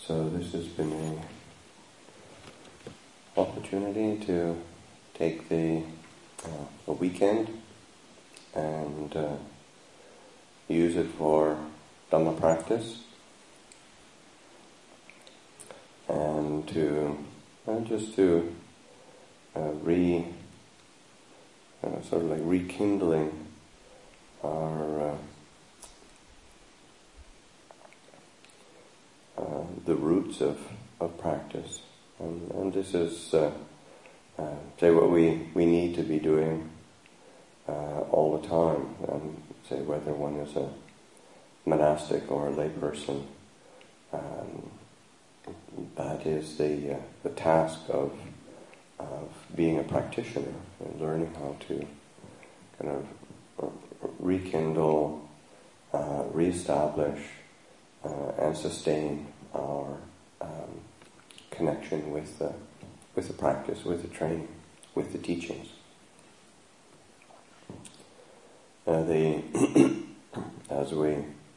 So this has been an opportunity to take a weekend and use it for Dhamma practice, and to just to sort of like rekindling our the roots of practice, and this is say what we need to be doing all the time. Say whether one is a monastic or a layperson, that is the task of being a practitioner and learning how to kind of rekindle, reestablish, and sustain our connection with the practice, with the training, with the teachings. As we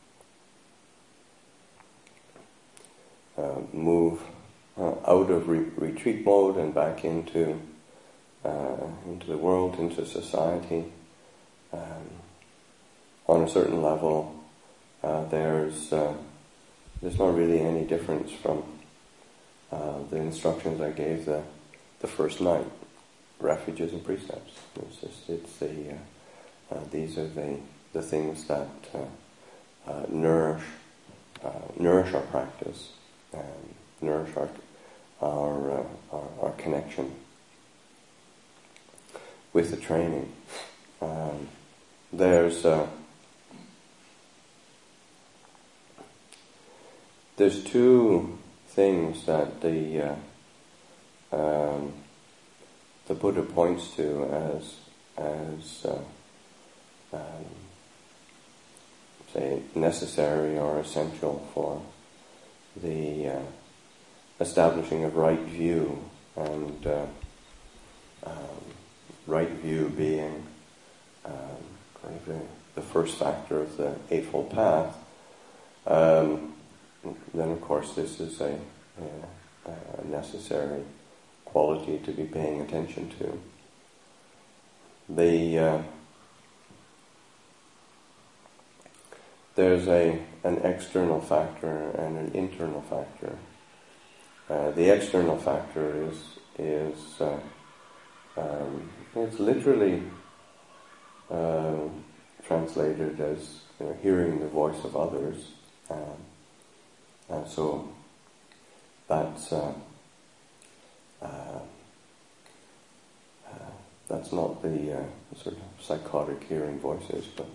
move out of retreat mode and back into the world, into society, on a certain level, there's not really any difference from the instructions I gave the first night, refuges and precepts. These are the things that nourish our practice and nourish our connection with the training. There's two things that the Buddha points to as say necessary or essential for the establishing of right view, and right view being kind of the first factor of the Eightfold Path. Then of course this is a necessary quality to be paying attention to. There's an external factor and an internal factor. The external factor is it's literally translated as hearing the voice of others. So that's not the sort of psychotic hearing voices, but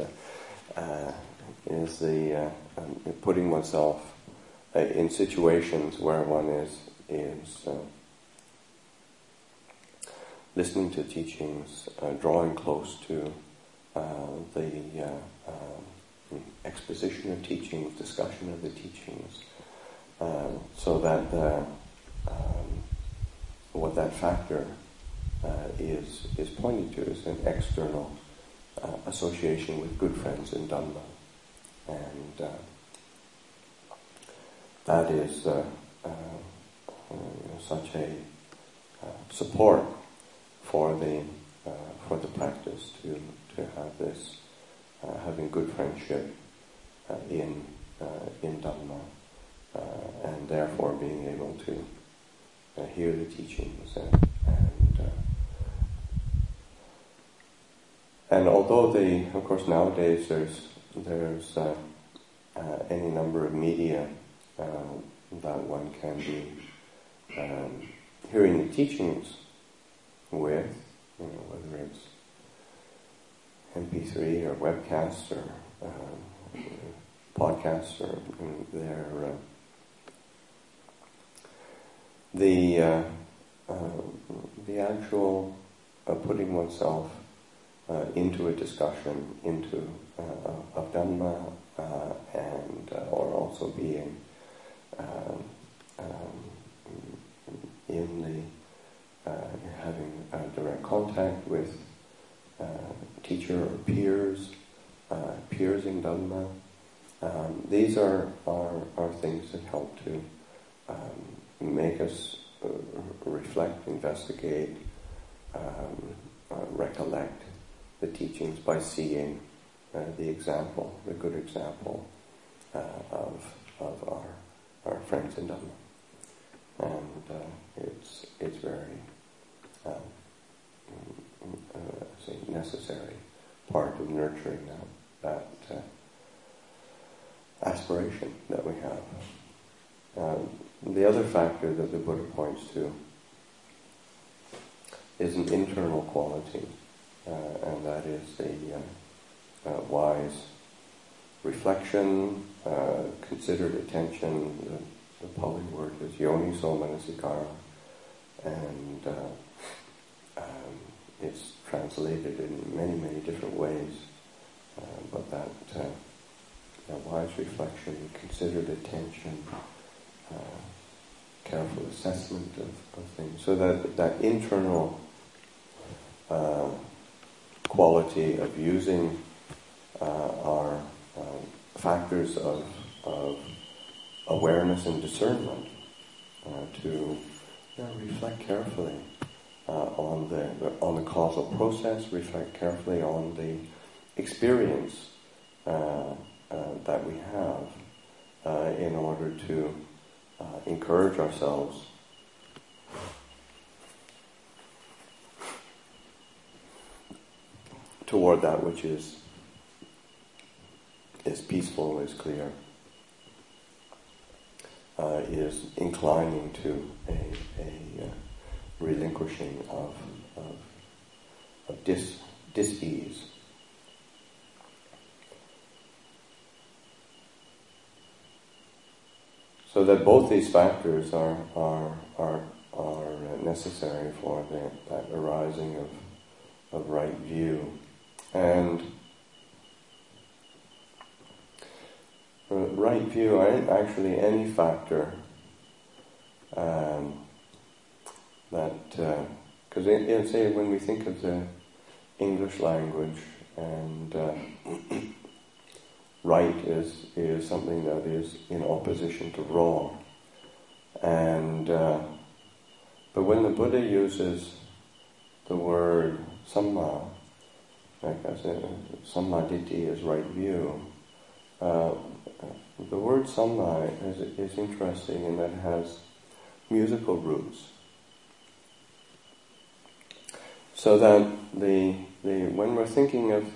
is the putting oneself in situations where one is listening to teachings, drawing close to the exposition of teachings, discussion of the teachings, so that what that factor is pointing to is an external association with good friends in Dhamma, and that is such a support for the practice to have this having good friendship in Dhamma, and therefore being able to hear the teachings and although of course nowadays there's any number of media that one can be hearing the teachings with, whether it's MP3 or webcasts or podcasts, or the actual putting oneself into a discussion of Dhamma, and or also being in the having direct contact with teacher or peers in Dhamma. These are things that help to make us reflect, investigate, recollect the teachings by seeing the example, the good example of our friends in Dhamma. And it's very say necessary part of nurturing that aspiration that we have. The other factor that the Buddha points to is an internal quality, and that is the wise reflection, considered attention. The Pali word is yoniso manasikara, and it's translated in many, many different ways. But that wise reflection, considered attention, careful assessment of things. So that internal quality of using our factors of awareness and discernment to reflect carefully on the causal process, reflect carefully on the experience that we have in order to encourage ourselves toward that which is peaceful, is clear, is inclining to a relinquishing of dis-ease. So that both these factors are necessary for that arising of right view. And right view, actually any factor because say when we think of the English language, and right is something that is in opposition to wrong, and but when the Buddha uses the word samma, like I said, sammaditthi is right view. The word samma is interesting in that it has musical roots. So that when we're thinking of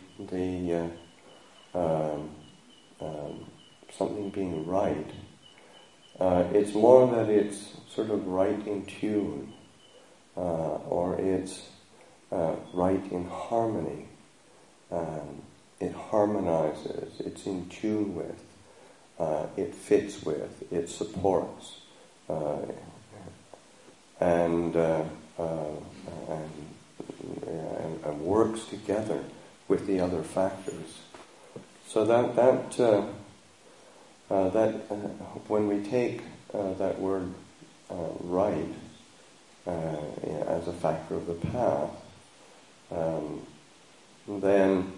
something being right, it's more that it's sort of right in tune, or it's right in harmony. It harmonizes, it's in tune with, it fits with, it supports, and works together with the other factors. So that when we take that word right as a factor of the path, then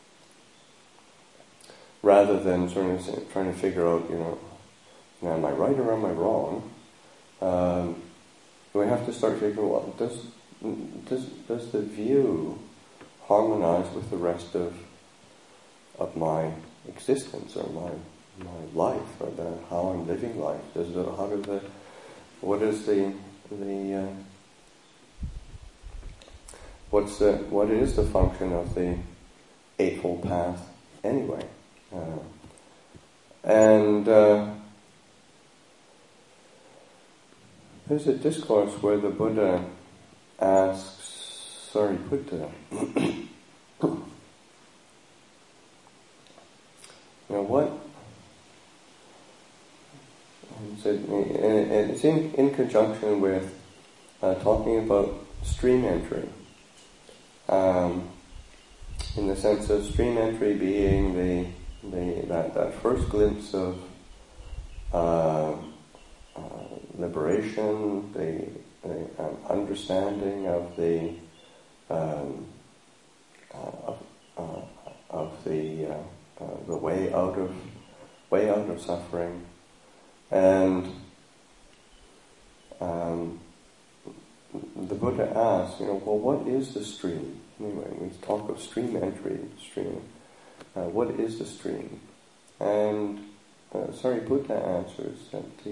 rather than trying to figure out, am I right or am I wrong, we have to start figuring, well, does the view harmonize with the rest of my existence, or my life, or how I'm living life? What is the function of the Eightfold Path anyway? There's a discourse where the Buddha asks Sariputta, what? And it's in conjunction with talking about stream entry, in the sense of stream entry being that first glimpse of liberation, the understanding of the way out of suffering, and the Buddha asks, well, what is the stream? Anyway, we talk of stream entry, stream. What is the stream? And Sariputta answers that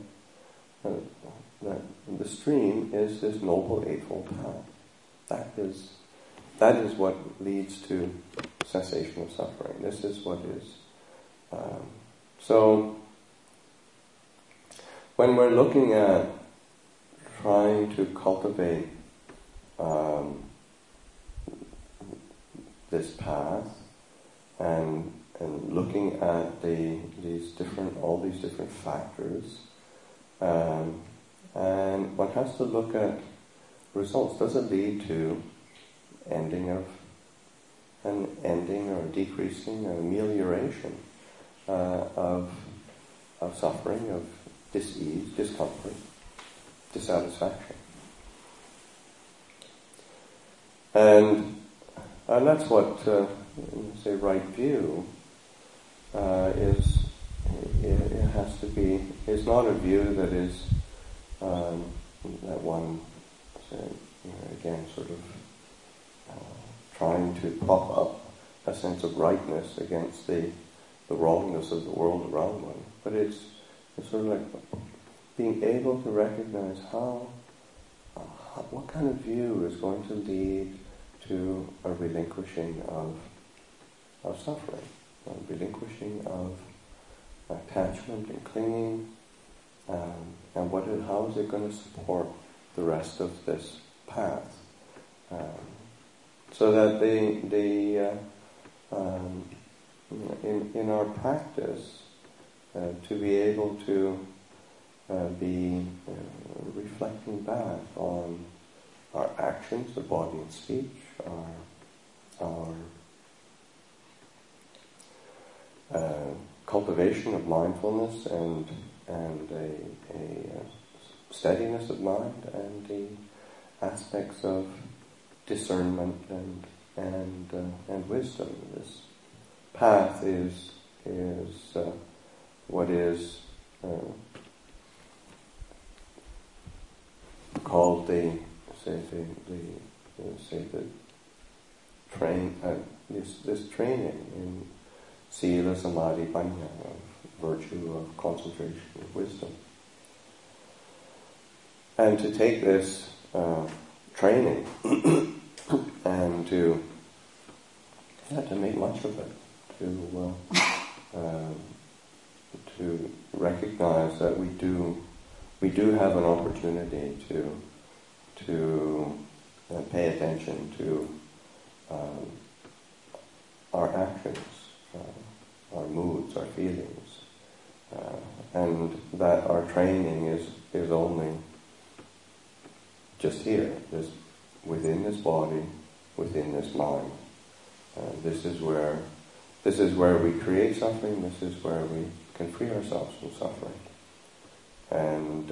the stream is this Noble Eightfold Path. That is what leads to cessation of suffering. This is what is. So, when we're looking at trying to cultivate this path and looking at all these different factors, and one has to look at results. Does it lead to an ending or decreasing, an amelioration of suffering, of dis-ease, discomfort, dissatisfaction? And that's what, say, right view is. It has to be. It's not a view that is that one, say, again, sort of trying to prop up a sense of rightness against the wrongness of the world around one. But it's sort of like being able to recognize what kind of view is going to lead to a relinquishing of suffering, a relinquishing of attachment and clinging, and how is it going to support the rest of this path, so that in our practice, to be able to be reflecting back on our actions, the body and speech, our cultivation of mindfulness and a steadiness of mind, and the aspects of discernment and wisdom. This path is what is called this training in Sila, Samadhi, Panya, of virtue, of concentration, of wisdom. And to take this training and to make much of it, to recognize that we do have an opportunity to pay attention to our actions, our moods, our feelings, and that our training is only just here, within this body, within this mind. This is where we create suffering. This is where we can free ourselves from suffering. And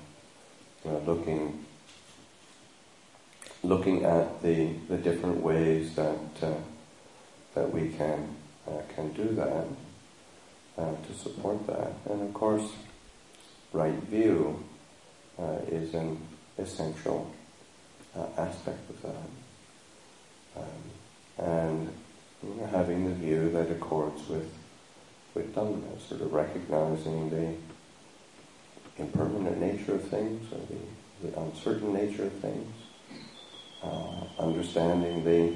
looking at the different ways that we can do that to support that. And of course, right view is an essential aspect of that. And having the view that accords with Dhamma, sort of recognizing the impermanent nature of things, or the uncertain nature of things, understanding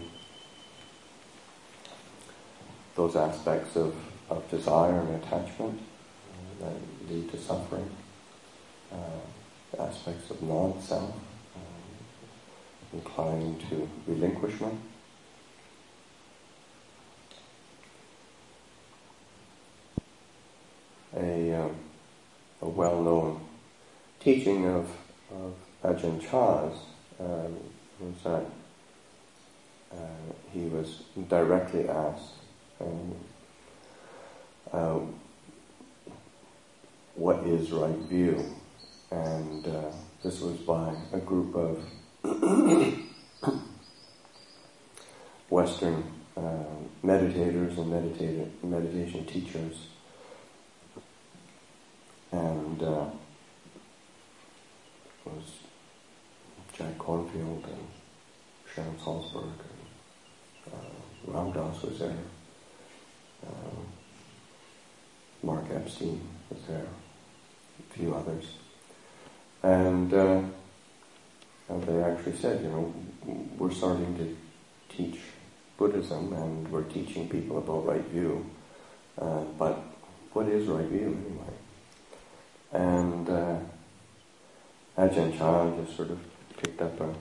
those aspects of desire and attachment that lead to suffering, aspects of non-self, inclining to relinquishment. A well-known teaching of Ajahn Chah's was that he was directly asked what is right view, and this was by a group of Western meditators and meditation teachers. And Schofield and Sharon Salzberg and Ram Dass was there. Mark Epstein was there, a few others. And they actually said, we're starting to teach Buddhism and we're teaching people about right view, but what is right view anyway? And Ajahn Chah just sort of picked up a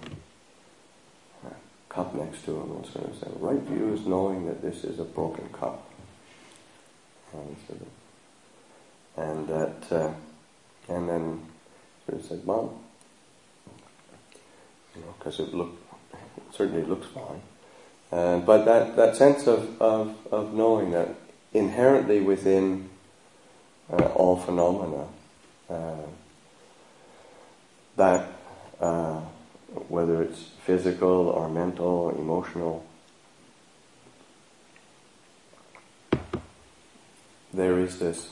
cup next to him and sort of said, right view is knowing that this is a broken cup. And then sort of said, Mom, because it certainly looks fine. But that sense of knowing that inherently within all phenomena, that whether it's physical or mental or emotional, there is this,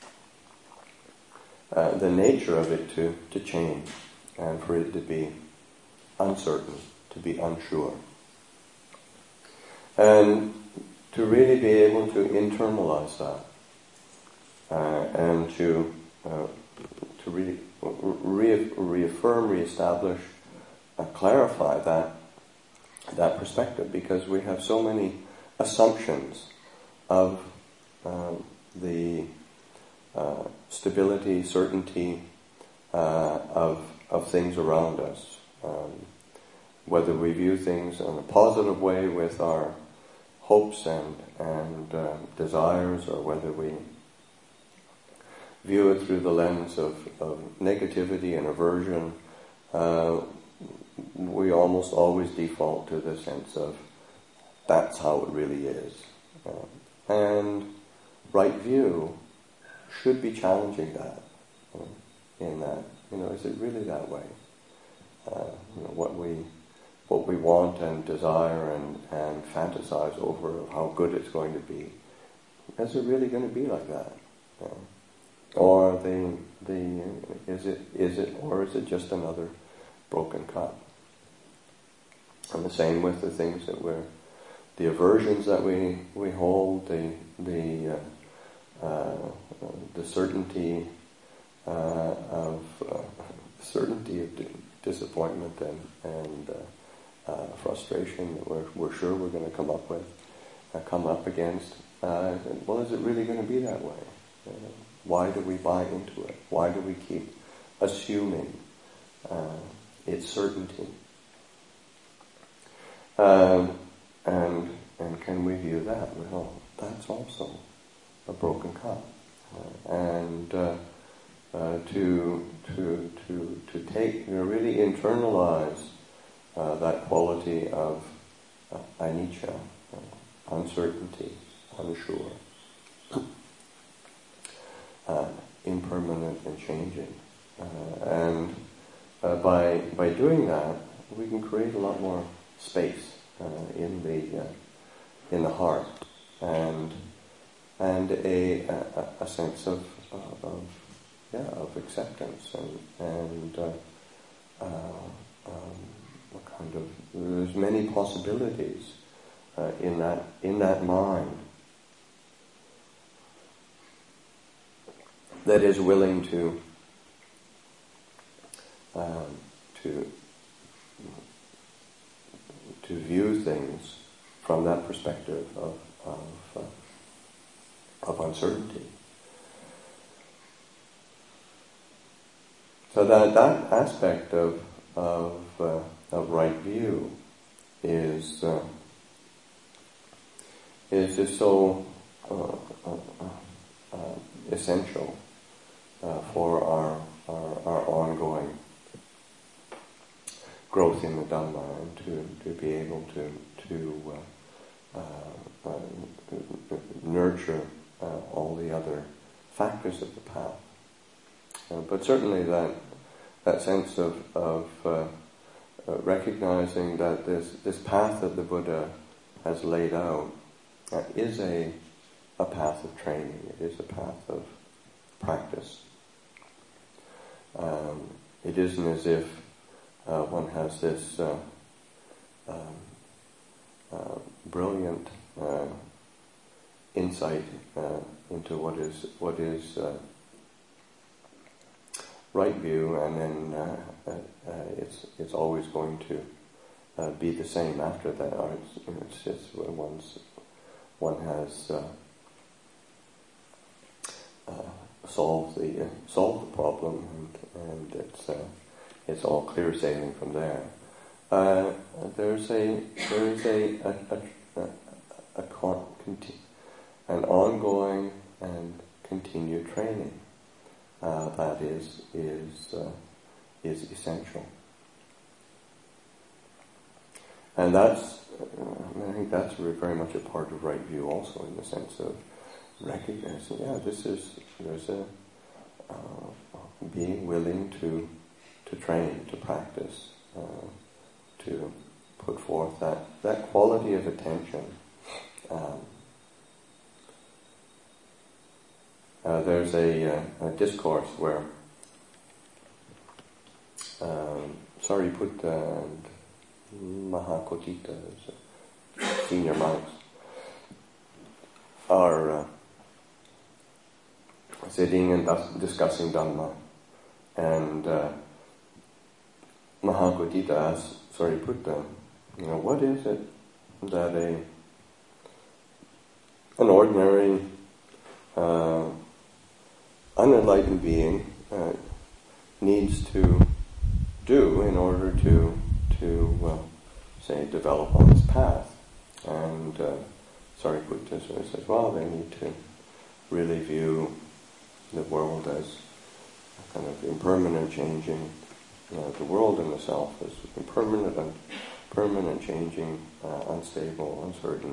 the nature of it to change and for it to be uncertain, to be unsure. And to really be able to internalize that and to really reaffirm, reestablish, clarify that perspective, because we have so many assumptions of the stability, certainty of things around us. Whether we view things in a positive way with our hopes and desires, or whether we view it through the lens of negativity and aversion, we almost always default to the sense of that's how it really is. And right view should be challenging that, in that, is it really that way? What we want and desire and fantasize over how good it's going to be, is it really going to be like that? Or is it just another broken cup? And the same with the things that the aversions that we hold, the certainty of disappointment and frustration that we're sure we're going to come up against. Well, is it really going to be that way? Why do we buy into it? Why do we keep assuming its certainty? And can we view that? Well, that's also a broken cup. And to take, really internalize that quality of anicca, uncertainty, unsure, impermanent and changing. And by doing that, we can create a lot more space in the heart, and a sense of acceptance and there's many possibilities in that mind that is willing to view things from that perspective of uncertainty. So that aspect of right view is just so essential for our ongoing growth in the Dhamma, and to be able to nurture all the other factors of the path. But certainly that sense of recognizing that this path that the Buddha has laid out is a path of training. It is a path of practice. It isn't as if one has this brilliant insight into what is right view, and then it's always going to be the same after that. Or it's just once one has solved the problem, and it's all clear sailing from there. There's an ongoing and continued training that is essential, and I think that's very much a part of right view, also, in the sense of recognizing, there's a being willing to train, to practice, to put forth that quality of attention. There's a discourse where Sariputta and Mahakotita, senior monks, are sitting and discussing Dhamma, and Mahakotita asks Sariputta, what is it that an ordinary unenlightened being needs to do in order to say, develop on this path? And Sariputta sort of says, well, they need to really view the world as kind of impermanent, changing, the world and the self as impermanent, changing, unstable, uncertain,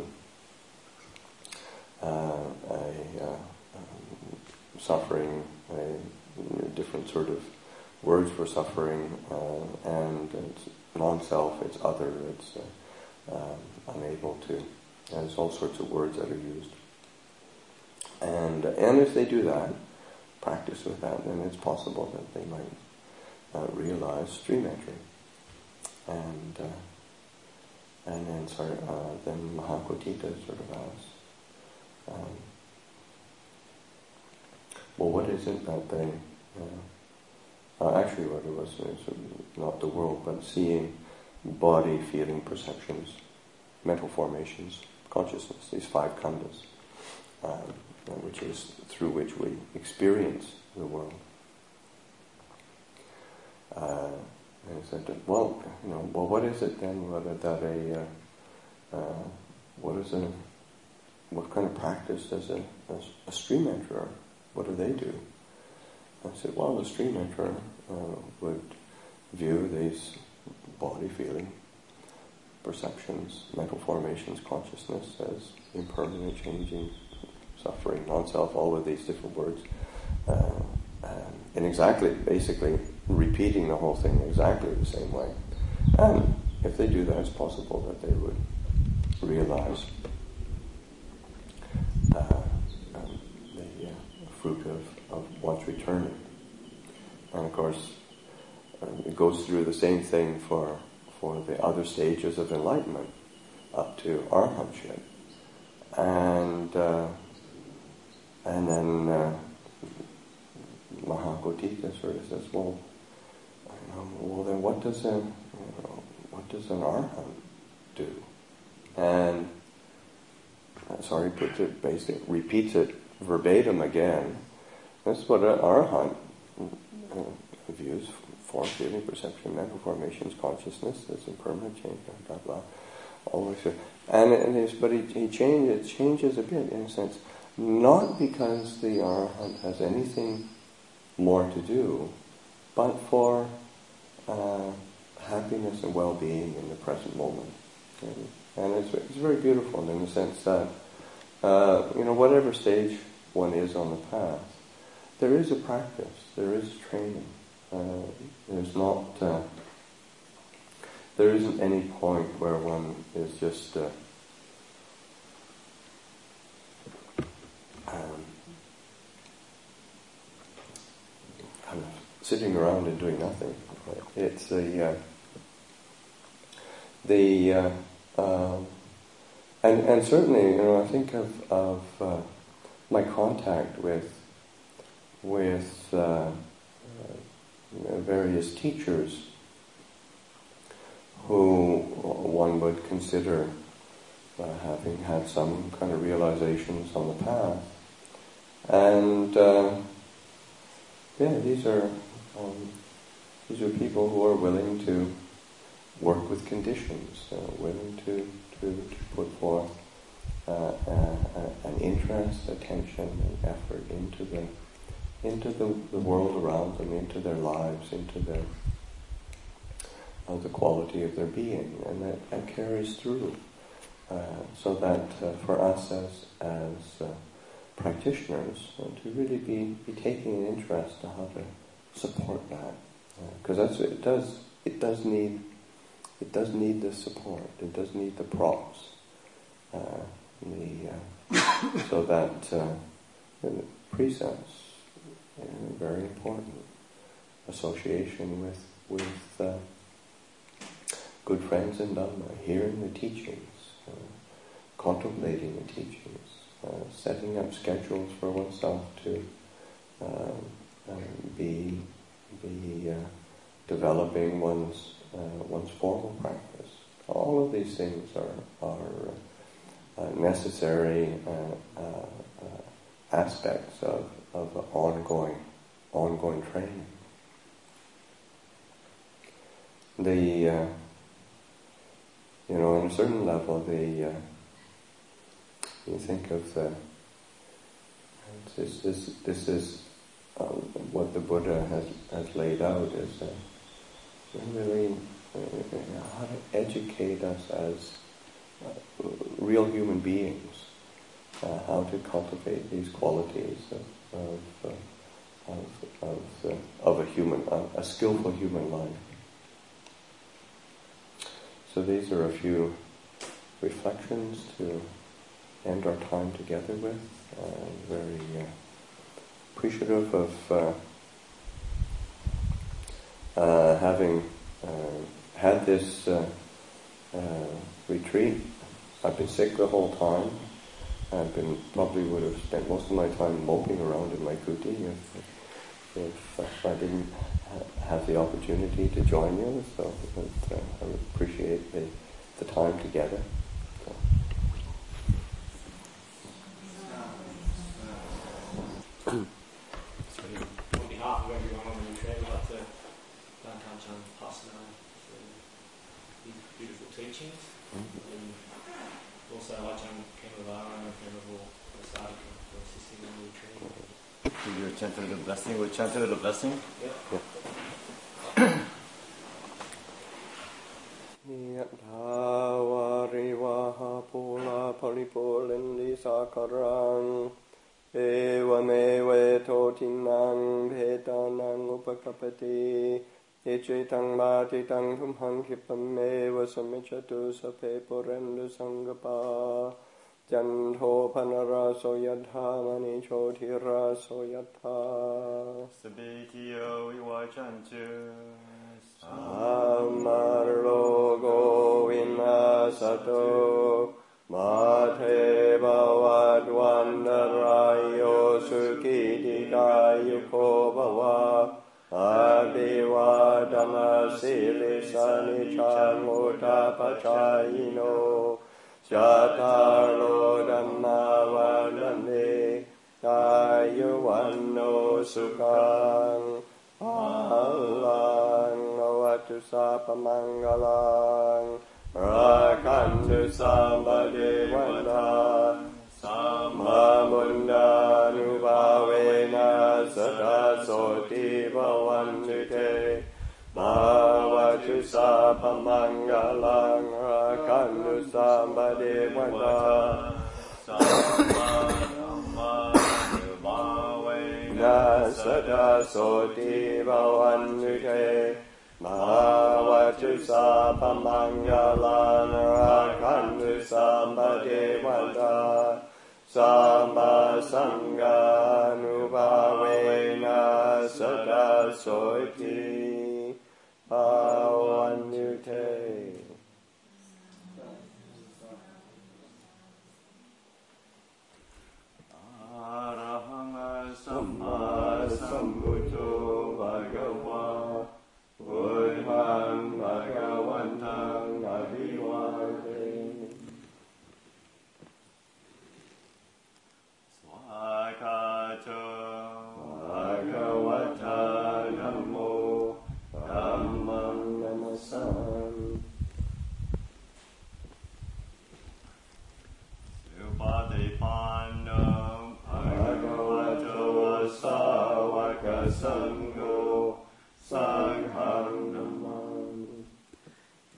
suffering, different sort of words for suffering, and it's non-self, it's other, it's unable to, and there's all sorts of words that are used. And if they do that, practice with that, then it's possible that they might realize stream entry. And then Mahakotita sort of asks, well, what is it that they... actually what it was not the world, but seeing body, feeling, perceptions, mental formations, consciousness, these 5 khandhas, which is through which we experience the world. And he said, well, what is it then what kind of practice does a stream enterer, what do they do? I said, well, the stream enterer would view these body, feeling, perceptions, mental formations, consciousness as impermanent, changing, suffering, non-self, all of these different words, and exactly, basically, repeating the whole thing exactly the same way. And if they do that, it's possible that they would realize the fruit of one's returning. And of course, it goes through the same thing for the other stages of enlightenment, up to arhatship. And then Mahakotita sort of says, well, then what does an arhat do? And Sariputta basically repeats it verbatim again. That's what an arhat views: form, feeling, perception, mental formations, consciousness, that's impermanent, change, blah blah, always. But he changes a bit, in a sense, not because the arhat has anything more to do, but for happiness and well-being in the present moment. And it's very beautiful in the sense that whatever stage one is on the path, there is a practice, there is training. There isn't any point where one is just kind of sitting around and doing nothing. It's the and certainly, I think of my contact with various teachers who one would consider having had some kind of realizations on the path, and these are people who are willing to work with conditions, willing to put forth an interest, attention, and effort into the world around them, into their lives, into the quality of their being, and that carries through. So that for us as practitioners, to really be taking an interest in how to support that, because it does need the support. It does need the props. So that the precepts very important. Association with good friends in Dhamma, hearing the teachings, contemplating the teachings, setting up schedules for oneself to be developing one's formal practice. All of these things are necessary aspects of ongoing training. On a certain level, you think of this is what the Buddha has laid out is really how to educate us as real human beings, how to cultivate these qualities of a skillful human life. So these are a few reflections to end our time together with. Very appreciative of having had this retreat. I've been sick the whole time. Probably would have spent most of my time moping around in my kuti if I didn't have the opportunity to join you. So I would appreciate the time together. So. On behalf of everyone on the retreat, I'd like to thank Ajahn Pasanai for these beautiful teachings. And also Ajahn Kemavara and Venerable Sadhaka for assisting on the retreat. You chanted the blessing. We chanted the blessing. Yeah. Niyathavarivaha pula palipulendi sakarang Evamewe totinang bhetanang upakapati Ecetang matitang tumhang kipameva samichatu sape purendu sangapa Janto panaraso yadha mani chotiraso yadha Sabitiyo iwachanchu Samarlo govinnasato Mate bhavadvandarayo sukidikayuko bhava Abhivadana silisani chamutapachayino Jataro dhamma vadane ayuvanno sukhang alang avatu sapamangalang rakantu sambadevana samamunda nubhavena sada soti bhavantite Bhavatu sapamangalang rakantu sambadevana samamunda sada soti bhavantite Bhavatu sapamangalang rakantu sambadevana Samba sangha nubhavena sada soti bhavanyute. Samma Sambuddho Bhagava